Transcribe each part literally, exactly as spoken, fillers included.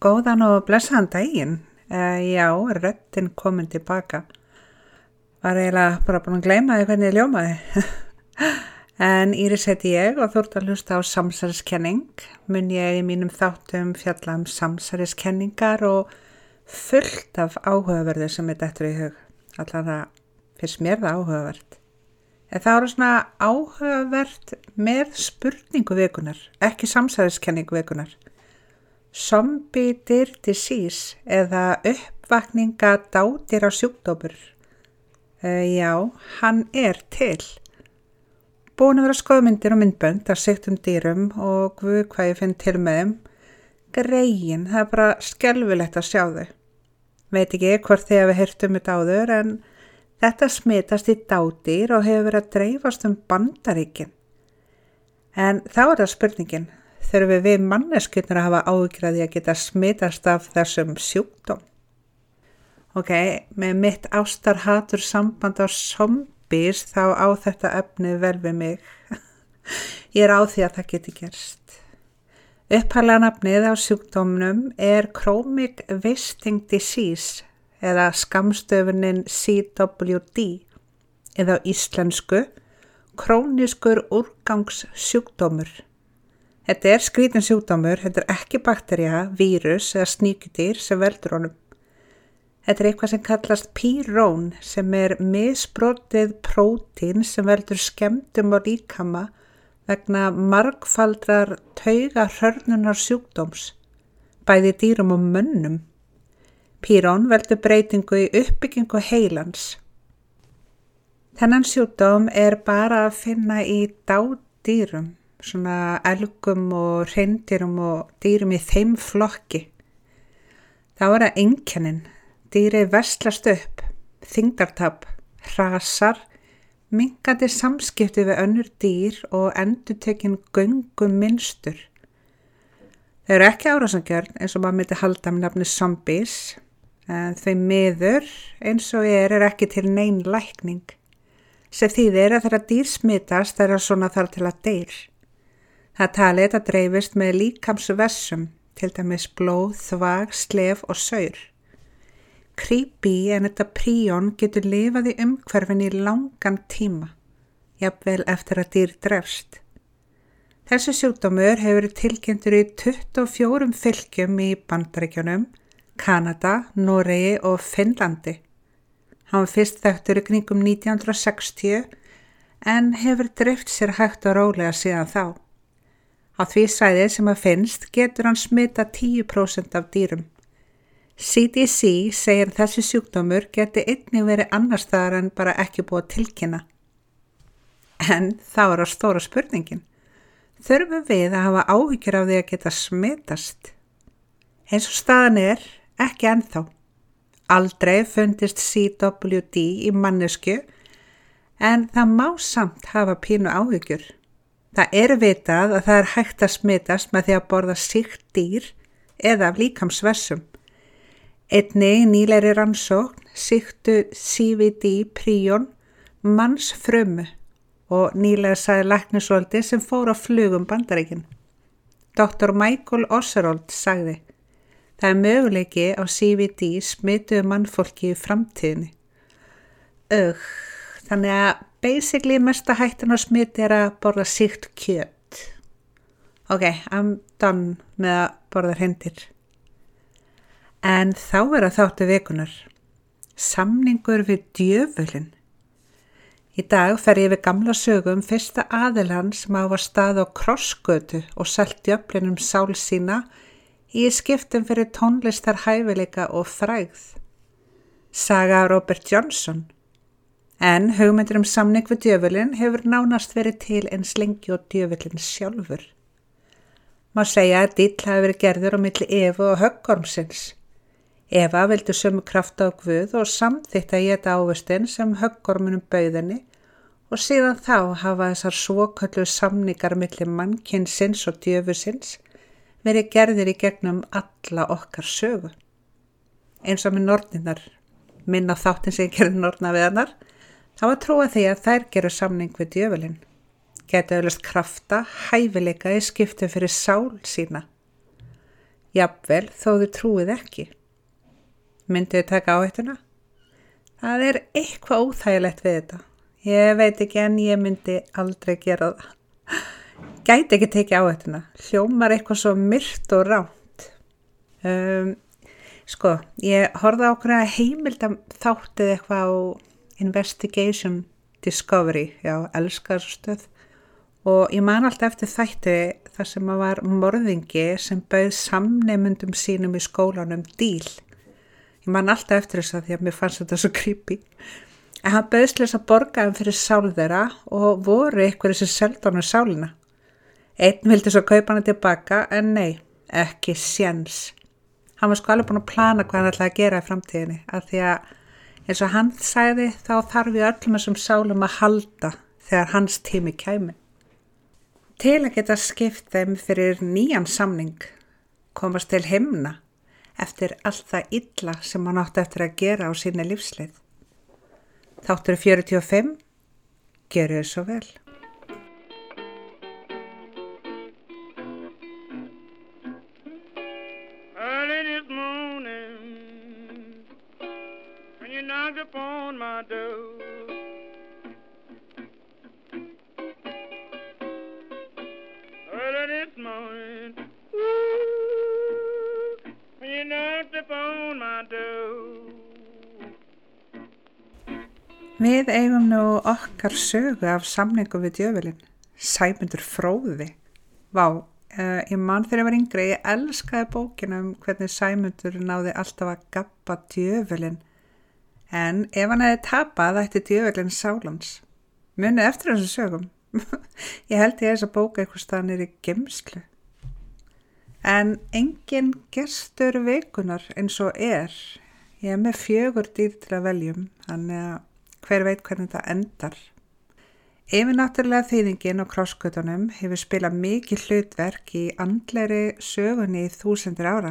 Góðan og blessaðan daginn. Uh, já, röddin komin tilbaka. Var eiginlega bara búin að gleyma því hvernig ég ljómaði. En Íris heiti ég og þú ert að hlusta á samsæriskenning. Mun ég í mínum þáttum fjalla um samsæriskenningar og fullt af áhugaverðu sem er dettur í hug. Allan að fyrst mér það áhugavert. En það eru svona áhugavert með spurningu vikunar, ekki samsæriskenningu vikunar. Zombie Deer Disease eða uppvakninga dátir á sjúkdómur. Uh, já, hann er til. Búin að vera skoðmyndir og myndbönd af sigtum dýrum og guð hvað ég finn til með þeim. Greyin, það er bara skelfilegt að sjá þau. Veit ekki hvort þið hafi heyrt um þetta áður en þetta smitast í dádýr og hefur verið að dreifast um Bandaríkin. En þá er það spurningin. Þurfum við manneskjurnar að hafa áhyggjur að því að geta smitast af þessum sjúkdóm. Ok, með mitt ástarhatur samband á zombies þá á þetta efni vel við mig. Ég er á því að það geti gerst. Upphaflega nafnið á sjúkdómnum er Chronic Wasting Disease eða skammstöfunin C W D eða á íslensku krónískur úrgangssjúkdómur. Þetta er skrítin sjúkdómur, þetta er ekki baktería, vírus eða sníkjudýr sem veldur honum. Þetta er eitthvað sem kallast pýrón sem er misbrotið prótín sem veldur skemmdum á líkama vegna margfaldrar taugahrörnunar sjúkdóms, bæði dýrum og mönnum. Pýrón veldur breytingu í uppbyggingu heilans. Þennan sjúkdóm er bara að finna í dádýrum. Svona elgum og hreindýrum og dýrum í þeim flokki. Þá er það einkennin. Dýrið veslast upp, þyngdartap, hrasar, minnkandi samskipti við önnur dýr og endurtekin göngum mynstur. Þau eru ekki árásangjörn eins og maður myndi halda með nafni zombies, en þau miður eins og er er ekki til nein lækning. Sem þýðir að þeirra dýr smitast þeirra svona þar til að deyr. Það talið að dreifist með líkamsvessum, til dæmis blóð, þvag, slef og saur. Creepy en þetta príón getur lifað í umhverfinu í langan tíma, jafnvel eftir að dýr drefst. Þessi sjúkdómur hefur verið tilkynntur í tuttugu og fjórum fylkjum í Bandaríkjunum, Kanada, Noregi og Finnlandi. Hann var fyrst þekktur í kringum nítján hundruð sextíu en hefur dreift sér hægt og rólega síðan þá. Á því svæði sem að finnst getur hann smita tíu prósent af dýrum. C D C segir þessi sjúkdómur geti einnig verið annars staðar en bara ekki búið að tilkynna. En þá er það stóra spurningin. Þurfum við að hafa áhyggjur af því að geta smitast? Eins og staðan er, ekki ennþá. Aldrei fundist C W D í mannesku en það má samt hafa pínu áhyggjur. Það er vitað að það er hægt að smitast með því að borða sýkt dýr eða af líkamsvessum. Einnig nýlegri rannsókn sýktu C V D príón mannsfrumu og nýlega sagði læknisvöldi sem fór á flugum Bandaríkin. doktor Michael Osserold sagði, það er möguleiki á C V D smituðu mannfólki í framtíðinni. Ugh, þannig að basically mesta hættan á smiti er að borða sýkt kjöt. Ok, I'm done með að borða hreindýr. En þá er að þáttu vikunar. Samningur við djöfulinn. Í dag fer ég við gamla sögum fyrsta aðilann sem á að stað á krossgötu og selt djöflinum sál sína í skiptum fyrir tónlistar hæfileika og frægð. Saga Robert Johnson. En hugmyndir um samning við djöfulinn hefur nánast verið til eins lengi og djöfullinn sjálfur. Má segja að díll hafi verið gerður á milli Evu og höggormsins. Eva vildi sömu krafta á Guð og samþykkti að éta ávöxtinn sem höggormunum bauð henni og síðan þá hafa þessar svokölluðu samningar milli mannkynsins og djöfusins verið gerðir í gegnum alla okkar sögu. Eins og með nornirnar, minna þáttinn sem ég gerði norna við hennar, þá að trúa því að þær geru samning við djöfulinn. Gæti auðvitað krafta, hæfileika í skiptum fyrir sál sína. Jafnvel þó þið trúið ekki. Mynduð þið taka áhættuna? Það er eitthvað óþægilegt við þetta. Ég veit ekki en ég myndi aldrei gera það. Gæti ekki tekið áhættuna. Hljómar eitthvað svo myrt og ránt. Um, sko, ég horfði á okkur heimildam þáttið eitthvað á Investigation Discovery, já, elskar stöð. Og ég man alltaf eftir þætti þar sem að var morðingi sem bauð samnemundum sínum í skólanum díl. Ég man alltaf eftir þess að því að mér fannst þetta svo creepy. En hann bauðst þess að borga um fyrir sál þeirra og voru einhverju sem seldu honum sálina. Einn vildi svo kaupa hana tilbaka en nei, ekki séns. Hann var sko alveg búin að plana hvað hann ætlaði að gera í framtíðinni. Af því að eins og hann sagði þá þarf við öllum þessum sálum að halda þegar hans tími kæmi. Til að geta skipt þeim fyrir nýjan samning, komast til himna eftir allt það illa sem hann átti eftir að gera á sína lífsleið. Þáttur fjörutíu og fimm, gerðu þið svo vel. Early this morning, when you knocked upon my door, early this morning, ooh, when you knocked upon my door. Við eigum nú okkar sögu af samningum við djöfulinn, Sæmundur fróði. Vá, uh, ég man þegar ég var yngri, ég elskaði bókina um hvernig Sæmundur náði alltaf að gabba djöfulinn. En ef hann hefði tapað ætti djöfulinn sálans. Munið eftir þessu sögum. Ég held ég þess að bóka eitthvað staðan er í geymslu. En engin gestur vikunar eins og er. Ég er með fjögur dýr til að veljum, þannig að hver veit hvernig þetta endar. Yfirnáttúrulega þýðingin á krossgötunum hefur spilað mikið hlutverk í andlegri sögunni í þúsundir ára.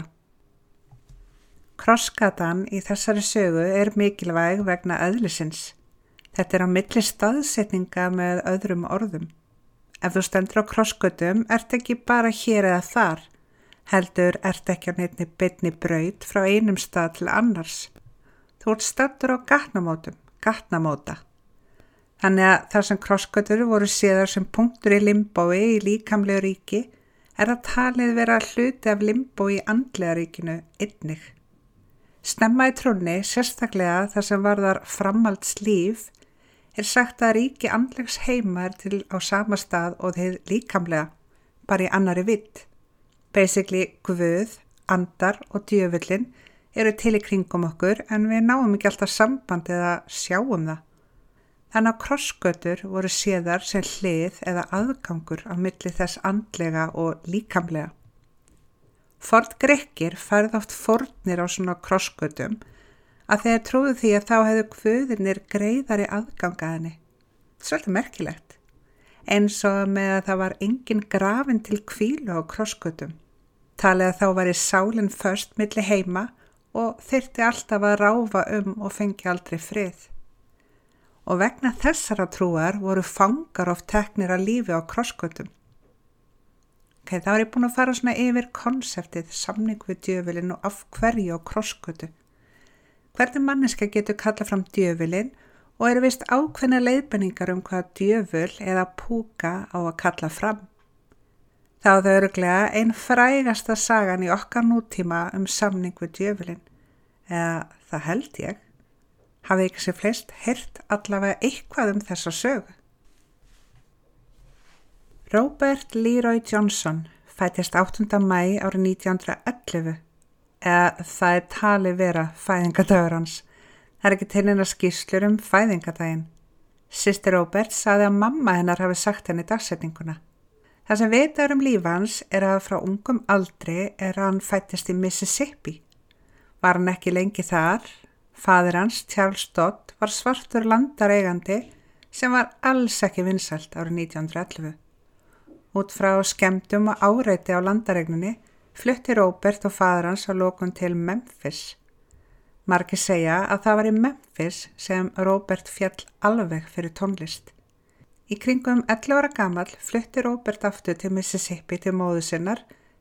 Krossgatan í þessari sögu er mikilvæg vegna eðlisins. Þetta er á milli staðsetninga með öðrum orðum. Ef þú stendur á krossgötum ert ekki bara hér eða þar, heldur ert ekki á neinni beinni braut frá einum stað til annars. Þú ert staddur á gatnamótum. gatnamóta. Þannig að þar sem krossgötur voru séðar sem punktur í limbói í líkamlegu ríki er það talið vera hluti af limbói í andlega ríkinu einnig. Snemma í trúnni, sérstaklega þar sem varðar framhaldslíf, er sagt að ríki andlegs heima er til á sama stað og þeir líkamlega, bara í annari vitt. Basically Guð, andar og djöfullin eru til í kringum okkur en við náum ekki alltaf samband eða sjáum það. Þannig að krossgötur voru séðar sem hlið eða aðgangur á milli þess andlega og líkamlega. Forngrikkir færðu oft fórnir á svona krossgötum að þeir trúðu því að þá hefðu guðirnir greiðari aðganga henni. Svolítið merkilegt. Eins og með að það var engin grafin til hvílu á krossgötum. Talið að þá væri sálin först milli heima og þyrfti alltaf að ráfa um og fengi aldrei frið. Og vegna þessara trúar voru fangar oft teknir að lífi á krossgötum. Ok, þá er ég búin að fara svona yfir konseptið samning við djöfulinn og af hverju á krossgötu. Hvernig manneska getur kallað fram djöfulinn og eru vist ákveðna leiðbenningar um hvað djöful eða púka á að kalla fram. Þá er það örugglega ein frægasta sagan í okkar nútíma um samning við djöfulinn, eða það held ég. Hafið ekki sér flest heyrt allavega eitthvað um þessa sögu. Robert Leroy Johnson fæddist áttunda maí árið nítján hundrað og ellefu, eða það er talið vera fæðingadagur hans. Það er ekki til neina skýrslur um fæðingadaginn. Systir Robert sagði að mamma hennar hafi sagt henni dagsetninguna. Það sem vitað um líf hans er að frá ungum aldri er að hann fæddist í Mississippi. Var hann ekki lengi þar? Faðir hans, Charles Dodd, var svartur landareigandi sem var alls ekki vinsælt árið nítján hundrað og ellefu. Út frá skemmdum og áreiti á landareigninni flutti Robert og faðir hans að lokum til Memphis. Margir segja að það var í Memphis sem Robert féll alveg fyrir tónlist. Í kringum ellefu ára gamall flutti Robert aftur til Mississippi til móður sinnar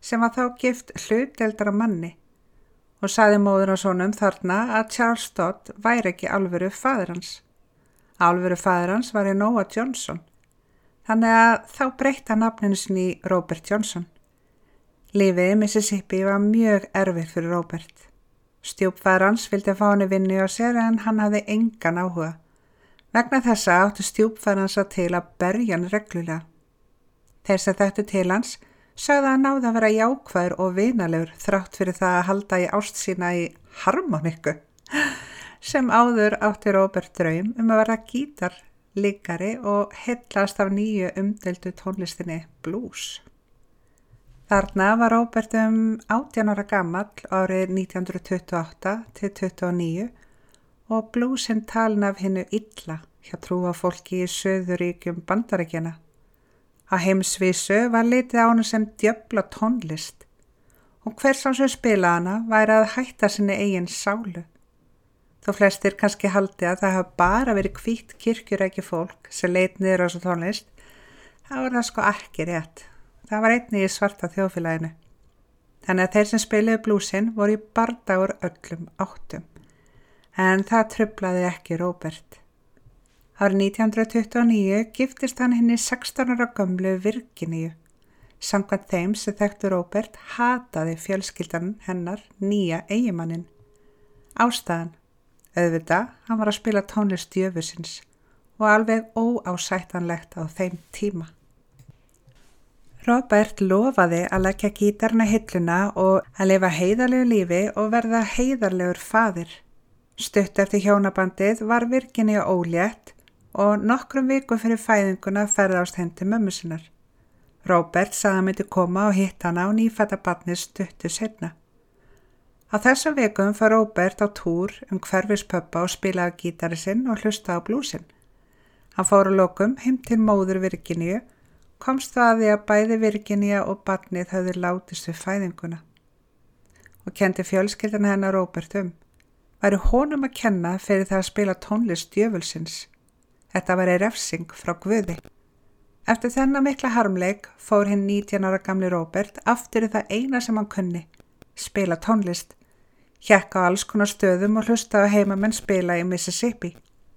sem var þá gift hlutdeildara manni og sagði móður og sonum þarna að Charles Dodd væri ekki alvöru faðir hans. Alvöru faðir hans var Noah Johnson, þannig að þá breytta nafninu sinni í Robert Johnson. Lífið í Mississippi var mjög erfitt fyrir Robert. Stjúpfaðir hans vildi fá hann í vinnu á sér en hann hafði engan áhuga. Vegna þessa áttu stjúpfaðir hans að til að berja hann reglulega. Þeir sem þekktu til hans sögðu að náði að vera jákvæður og vinalegur þrátt fyrir það að halda í ást sína í harmonikku. Sem áður átti Robert draum um að vera gítarleikari og heillast af nýju umdeildu tónlistinni blues. Þarna var Robert um átján ára gamall árið nítján hundruð tuttugu og átta til tuttugu og níu og bluesinn talin af hinnu illa hjá trúa fólki í Suðurríkjum Bandaríkjanna. Á heimsvísu var litið á hana sem djöfla tónlist og hver sá sem spilaði hana væri að hætta sinni eigin sálu. Þó flestir kannski haldi að það hafa bara verið hvítt kirkjuræki fólk sem leit niður á þessu tónlist, þá var það sko ekki rétt. Það var einnig í svarta þjóðfélaginu. Þannig að þeir sem spiluðu blúsinn voru í bardagur öllum áttum. En það truflaði ekki Robert. Árið nítján hundruð tuttugu og níu giftist hann henni sextán ára gömlu Virginíu. Samkvæmt þeim sem þekktu Robert hataði fjölskyldan hennar nýja eiginmanninn. Ástæðan, auðvitað, hann var að spila tónlist djöfursins og alveg óásættanlegt á þeim tíma. Robert lofaði að leggja gítarna hilluna og að lifa heiðarlegu lífi og verða heiðarlegur faðir. Stutt eftir hjónabandið var Virginíu ólétt og nokkrum vikum fyrir fæðinguna ferðast heim til mömmu sinnar. Robert sagði að myndi koma og hitta hana á nýfædda barnið stuttu seinna. Á þessum vikum fór Robert á túr um hverfispöppa og spilaði gítari sinn og hlustaði á blúsinn. Hann fór að lokum heim til móður Virginíu, komst það að því að bæði Virginíu og barnið höfðu látist við fæðinguna. Og kendi fjölskyldan hennar Robert um. Væri honum að kenna fyrir það að spila tónlist djöfulsins. Þetta væri refsing frá Guði. Eftir þennan mikla harmleik fór hinn nítján ára gamli Robert aftur í það eina sem hann kunni, spila tónlist. Hékk á alls konar stöðum og hlustaði á heimamenn spila í Mississippi.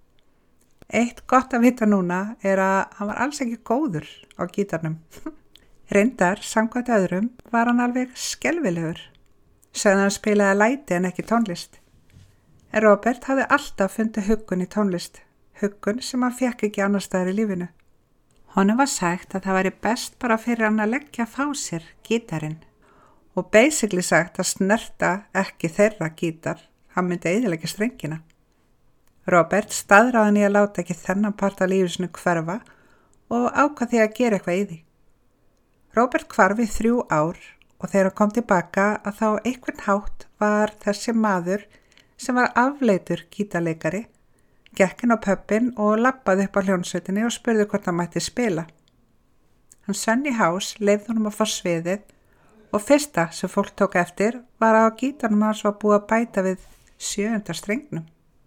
Eitt gott að vita núna er að hann var alls ekki góður á gítarnum. Reyndar, samkvæmt öðrum, var hann alveg skelfilegur. Sögðu hann spilaði læti en ekki tónlist. En Robert hafði alltaf fundið huggun í tónlist. Huggun sem hann fekk ekki annar staðar í lífinu. Honum var sagt að það væri best bara fyrir hann að leggja frá sér gítarinn og basically sagt að snerta ekki þeirra gítar, hann myndi eyðileggja strengina. Robert staðráði hann í að láta ekki þennan part af lífinu sinu hverfa og ákvað því að gera eitthvað í því. Robert hvarf í þrjú ár og þegar hann kom tilbaka að þá einhvern hátt var þessi maður sem var afleitur gítarleikari gekk inn á pöppin og labbaði upp á hljónsveitinni og spurði hvort hann mætti spila. Hann Sonny House leyfði honum að fá sviðið og fyrsta sem fólk tók eftir var að á gítarnum hans var búið að bæta við sjöunda strengnum.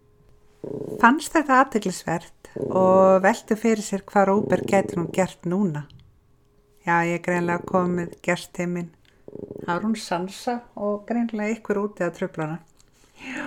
Fannst þetta athyglisvert og velti fyrir sér hvað Robert gæti nú gert núna. Já, ég greinlega komið gestiminn Árún Sansa og greinlega ykkur úti að trufla hana. Já.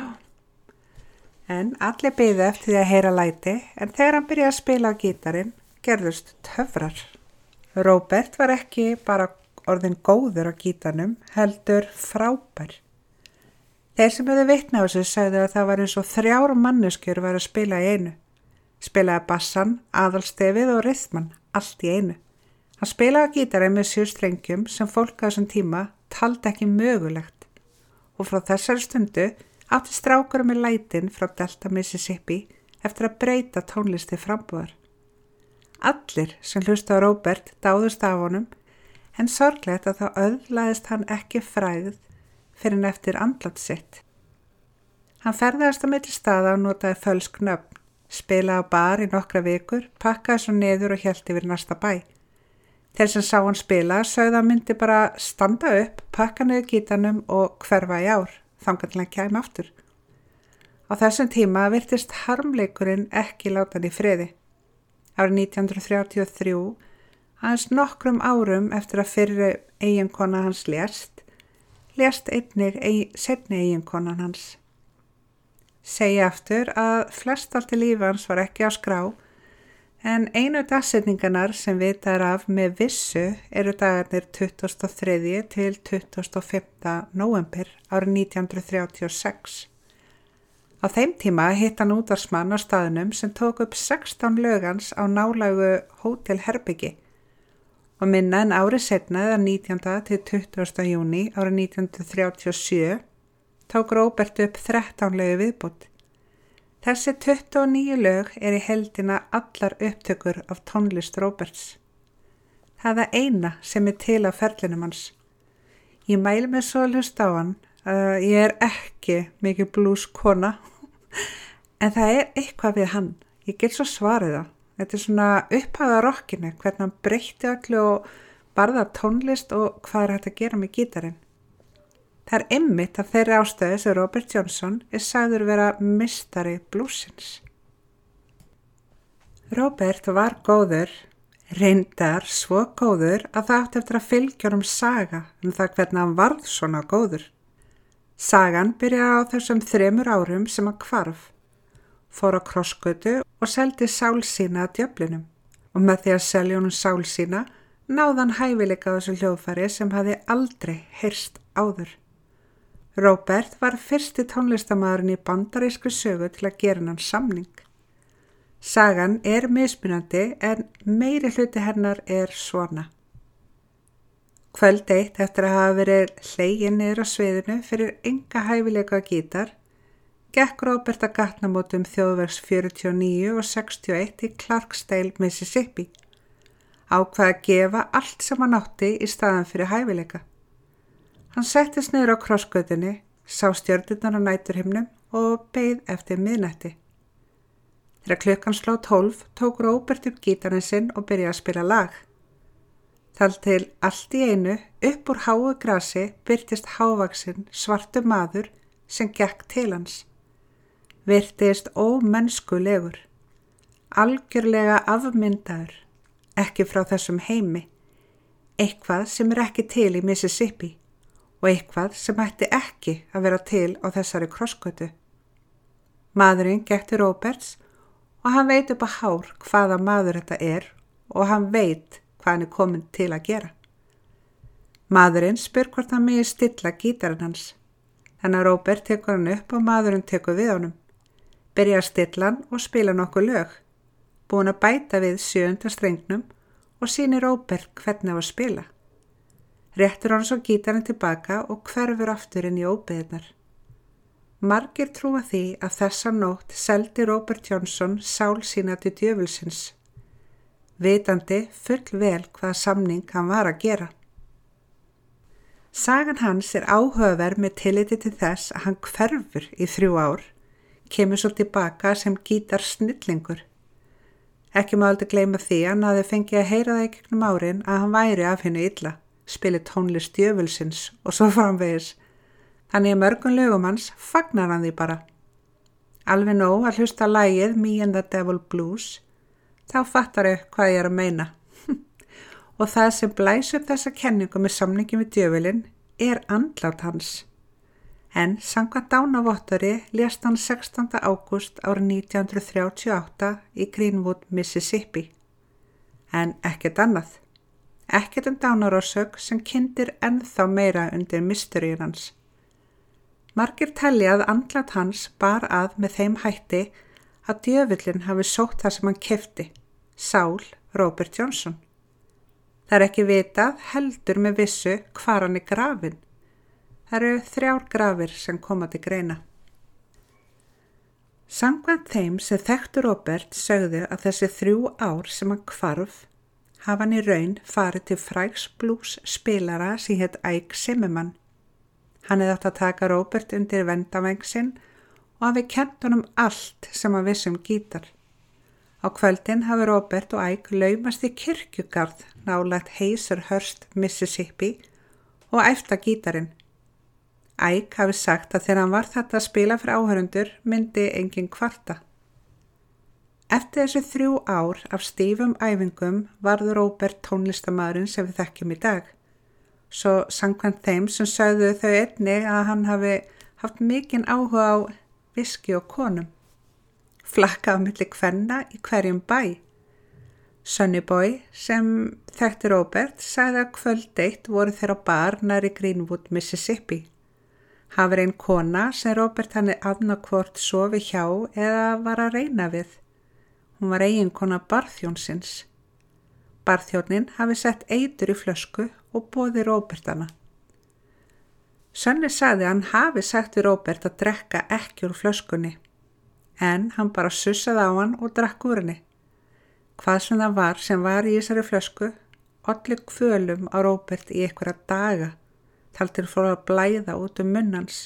En allir biðu eftir því að heyra læti, en þegar hann byrjaði að spila á gítarinn, gerðust töfrar. Robert var ekki bara orðin góður á gítarnum, heldur frábær. Þeir sem hefðu vitna á þessu sagði að það var eins og þrjár manneskjur var að spila í einu. Spilaði bassan, aðalstefið og ryþmann, allt í einu. Hann spilaði á gítarinn með sjö strengjum sem fólk á þessum tíma taldi ekki mögulegt. Og frá þessari stundu átti strákurum með lætin frá Delta, Mississippi eftir að breyta tónlisti frambúðar. Allir sem hlusta á Robert dáðust af honum, en sorglegt að þá öðlaðist hann ekki frægð fyrir en eftir andlat sitt. Hann ferðaðist á milli staða og notaði fölsk nöfn, spilaði á bar í nokkra vikur, pakkaði svo niður og hélt yfir næsta bæ. Þeir sem sá hann spila sögðu að myndi bara standa upp, pakka niður gítarnum og hverfa í ár. Þangað til hann kæmi aftur. Á þessum tíma virtist harmleikurinn ekki láta hann í friði. Árið nítján hundruð þrjátíu og þrjú, aðeins nokkrum árum eftir að fyrri eiginkona hans lést, lést einnig eig, seinni eiginkonan hans. Segja aftur að flest allt í lífi hans var ekki á skrá, en einu dagsetningarnar sem vitað er af með vissu eru dagarnir tuttugasta og þriðja til tuttugasta og fimmta nóvember árið nítján hundruð þrjátíu og sex. Á þeim tíma hitt hann útvarpsmann á staðnum sem tók upp sextán lög hans á nálægu hótelherbyggi og minna en árið seinna eða nítjánda til tuttugasta júní árið nítján hundruð þrjátíu og sjö tók Róbert upp þrettán lög viðbót. Þessi tuttugu og níu lög er í heildina allar upptökur af tónlist Róberts. Það er það eina sem er til á ferlinum hans. Ég mæli mig svo að hlusta á hann að ég er ekki mikið blues kona, en það er eitthvað við hann. Ég get svo svarið það. Þetta er svona upphæða rockinu, hvernig hann breytti öllu og barða tónlist og hvað er hægt að gera með gítarinn. Það er einmitt af þeirri ástöðu sem Robert Johnson er sagður vera meistari bluesins. Robert var góður, reyndar svo góður að það átti eftir að fylgja honum saga um það hvernig hann varð svona góður. Sagan byrjaði á þessum þremur árum sem hann hvarf, fór á krossgötu og seldi sál sína að djöflinum og með því að selja honum sál sína náði hann hæfileika á þessu hljóðfæri sem hafði aldrei heyrst áður. Robert var fyrsti tónlistarmaðurinn í bandarískri sögu til að gera hann samning. Sagan er mismunandi en meiri hluti hennar er svona. Kvöld eitt eftir að hafa verið hleginn niður á sviðinu fyrir enga hæfileika á gítar, gekk Robert að gatnamótum þjóðvegs fjörutíu og níu og sextíu og eitt í Clarksdale, Mississippi. Ákvað að gefa allt sem hann átti í staðan fyrir hæfileika. Hann settist niður á krossgötunni, sá stjörnurnar á næturhimnum og beið eftir miðnætti. Þegar klukkan sló tólf tók Robert upp gítarinn sinn og byrjaði að spila lag. Þar til allt í einu upp úr háu grasi birtist hávaxinn svartur maður sem gekk til hans. Virtist ómennskulegur, algjörlega afmyndaður, ekki frá þessum heimi, eitthvað sem er ekki til í Mississippi og eitthvað sem ætti ekki að vera til á þessari krossgötu. Maðurinn gekk til Roberts og hann veit upp á hár hvaða maður þetta er og hann veit hvað hann er komin til að gera. Maðurinn spyr hvort hann megi stilla gítarinn hans. Þannig að Robert tekur hann upp og maðurinn tekur við honum. Byrja að stilla hann og spila nokkuð lög. Búin að bæta við sjöunda strengnum og sýnir Robert hvernig á að spila. Réttur hann svo gítarinn tilbaka og hverfur aftur inn í óbyggðirnar. Margir trúa því að þessa nótt seldi Robert Johnson sál sína til djöfulsins, vitandi full vel hvaða samning hann var að gera. Sagan hans er áhugaverð með tilliti til þess að hann hverfur í þrjú ár, kemur svo tilbaka sem gítarsnillingur. Ekki má aldrei gleyma því að hann hafði fengið að heyra það í gegnum árin að hann væri af hennu illa, spili tónlist djöfulsins og svo framvegis. Þannig að mörgum lögum hans fagnar hann því bara. Alveg nóg að hlusta lagið Me and the Devil Blues, þá fattar þau hvað ég er að meina. Og það sem blæs upp þessa kenningu með samningi við djöfulinn er andlát hans. En samkvæmt dánavottori lést hann sextánda ágúst árið nítján hundruð þrjátíu og átta í Greenwood, Mississippi. En ekkert annað. Ekkert um dánarorsök sem kyndir ennþá meira undir mysteríun hans. Margir telja að andlát hans bar að með þeim hætti að djöfullinn hafi sótt það sem hann keypti, sál Robert Johnson. Það er ekki vitað heldur með vissu hvar hann er grafinn. Það eru þrjár grafir sem koma til greina. Samkvæmt þeim sem þekktu Robert sögðu að þessi þrjú ár sem hann hvarf hafa hann í raun farið til frægs blues spilara sem hét Ike Zimmerman. Hann hefði átt að taka Robert undir vendavæng sinn og hafi kennt honum allt sem hann vissi um gítar. Á kvöldin hafi Robert og Ike laumast í kirkjugarð nálægt Hazlehurst, Mississippi og æfta gítarinn. Ike hafi sagt að þegar hann var þetta að spila fyrir áhörundur myndi engin kvarta. Eftir þessu þrjú ár af stífum æfingum varð Robert tónlistarmaðurinn sem við þekkjum í dag. svo samkvæmt þeim sem sögðu þau einnig að hann hafi haft mikinn áhuga á viski og konum. Flakka á milli kvenna í hverjum bæ. Sonny Boy sem þekkti Robert sagði að kvöld eitt voru þeir á bar nær í Greenwood, Mississippi. Hafði ein kona sem Robert hann annarkvort sofi hjá eða var að reyna við. Hún var eiginkona barþjónsins. Barþjónin hafi sett eitur í flösku og boði Robert hana. Sonny sagði að hann hafi sagt við Robert að drekka ekki úr flöskunni, en hann bara sussaði á hann og drakk úr henni. Hvað sem það var sem var í þessari flösku, olli kvölum á Robert í einhverja daga, þar til fór að blæða út um munn hans.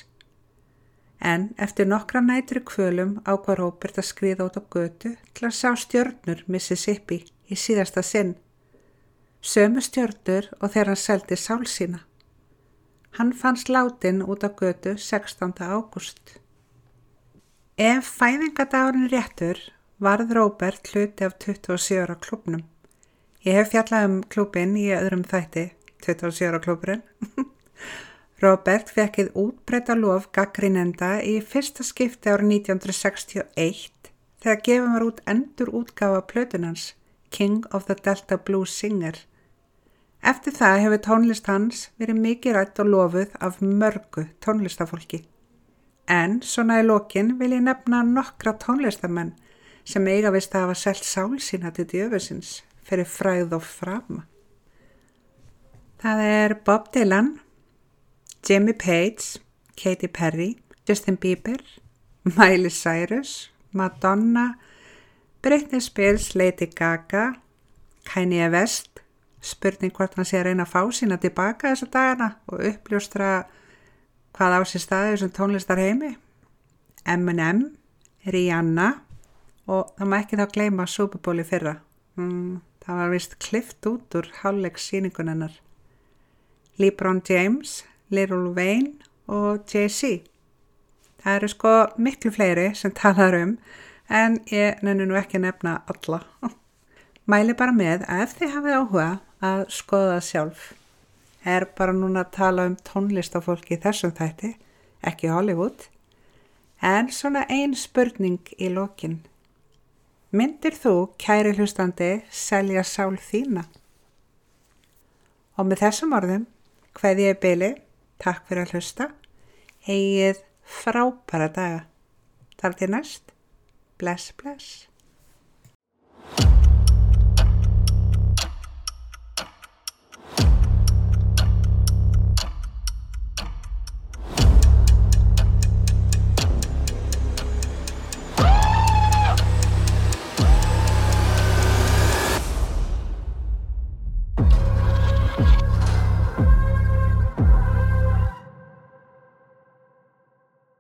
En eftir nokkra nætur í kvölum ákvað Robert að skríða út á götu til að sjá stjörnur Mississippi í síðasta sinn. Sömu stjörnur og þegar hann seldi sál sína. Hann fannst látin út á götu sextánda ágúst. Ef fæðingadagurinn réttur, varð Robert hluti af tuttugu og sjö ára klúbbnum. Ég hef fjallað um klúbbinn í öðrum þætti, tuttugu og sjö ára klúbburinn. Robert fekkið útbreidda lof gagnrýnenda í fyrsta skipti árið nítján hundruð sextíu og eitt þegar gefum var út endur útgáfa plötunans, King of the Delta Blues Singer. Eftir það hefur tónlist hans verið mikið rædd og lofuð af mörgu tónlistafólki. En svona í lokin vil ég nefna nokkra tónlistamenn sem eiga vist að hafa selt sál sína til djöfusins fyrir frægð og frama. Það er Bob Dylan, Jimmy Page, Katy Perry, Justin Bieber, Miley Cyrus, Madonna, Britney Spears, Lady Gaga, Kanye West, spurning hvort hann sé að reyna að fá sína tilbaka þessa dagana og uppljóstra hvað á sér staði þessum tónlistar heimi, Eminem, Rihanna og það má ekki þá gleyma Super Bowl í fyrra. Mm, það var vist klift út úr hálfleiks sýningun hennar. LeBron James, Lil Wayne og Jay-Z. Það eru sko miklu fleiri sem talar um, en ég nenni nú ekki nefna alla. Mæli bara með að ef þið hafið áhuga að skoða það sjálf. Er bara núna að tala um tónlistafólki í þessum þætti, ekki Hollywood. En svona ein spurning í lokin. Myndir þú, kæri hlustandi, selja sál þína? Og með þessum orðum, kveð ég bili, takk fyrir að hlusta, eigið frábæra daga. Þar til næst, bless, bless.